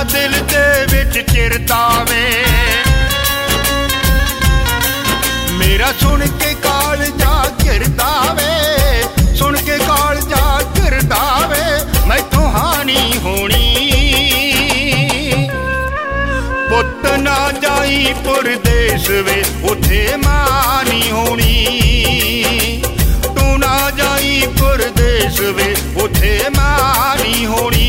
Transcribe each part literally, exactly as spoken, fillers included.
दिल दे विच चिरदा वे मेरा सुन के कालजा घिरदा वे सुन के कालजा घिरदा वे मैथों हानी होनी पुत ना जाई परदेस वे उथे मां नी होनी तू ना जाई परदेस वे उथे मां नी होनी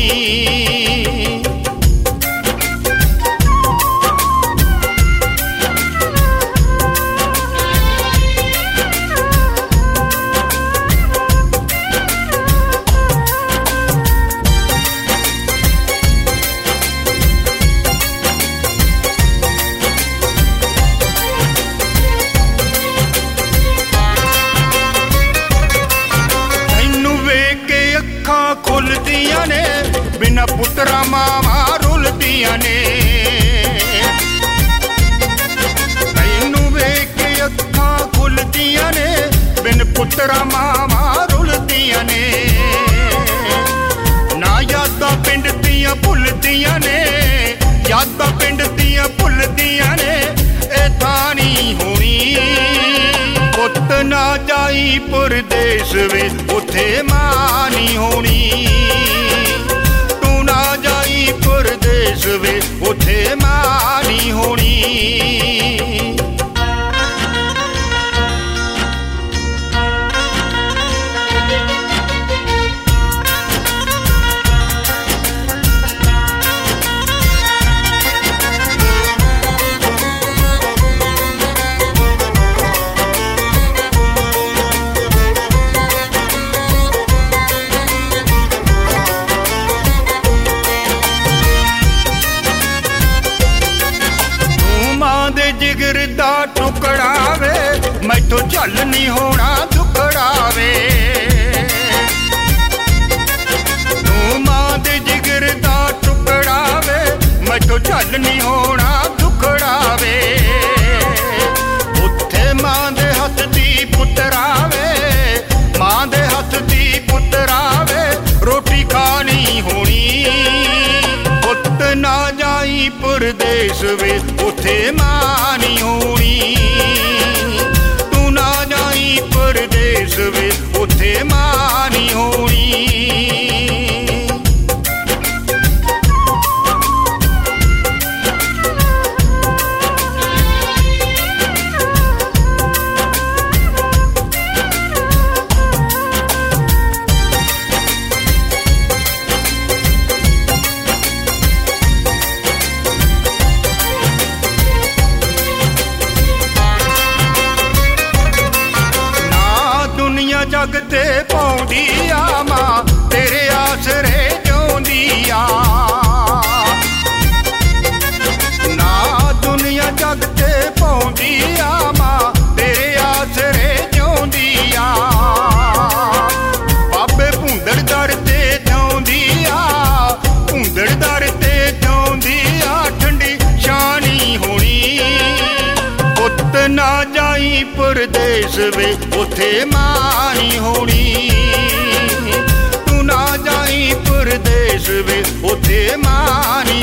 खुलदियां ने बिना पुत्रा मावा रुलदियां ने तैनू वेख के अखां खुलदियां ने बिन पुत्रा मावा रुलदियां ने ना यादां पिंड दियां भुलदियां ने यादां पिंड दियां भुलदियां ने ए तां नहीं होनी पुत ना जाई परदेस वे उथे मां नहीं होनी तू ना जाई परदेस वे उथे मां नहीं होनी जिगर दा टुकड़ा वे मैथों झल नहीं होना दुखड़ा वे तू मां दे जिगर दा टुकड़ा वे मैथों झल नहीं होना दुखड़ा वे उत्थे मां दे हथ दी पुत्तरा वे मां दे हथ दी पुत्तरा वे रोटी खानी होनी पुत ना जाई परदेस वे उथे मां नहीं होनी तू ना जाई परदेस वे उथे मां नहीं होनी जग ते पौंदी आ मां तेरे आसरे जोंदी आ ना दुनिया जग ते पौंदी आ मां तेरे आसरे जोंदी आ बाबे भुंदड़ दर ते जोंदी आ भुंदड़ दर ते जोंदी आ ठंडी शानी होनी पुत ना जाई परदेस वे उथे मां नहीं होनी तू ना जाई परदेस वे उथे मां